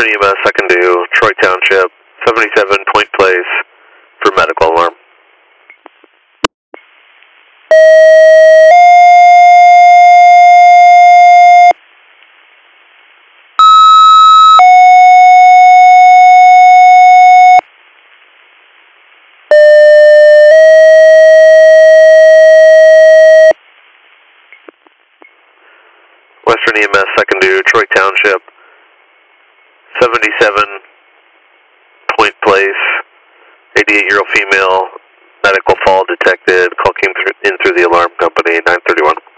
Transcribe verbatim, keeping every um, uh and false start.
Western E M S, second due, Troy Township, seventy-seven Point Place for medical alarm. Western E M S, second due, Troy Township, seventy-seven Point Place, eighty-eight-year-old female, medical fall detected. Call came through, in through the alarm company, nine thirty-one.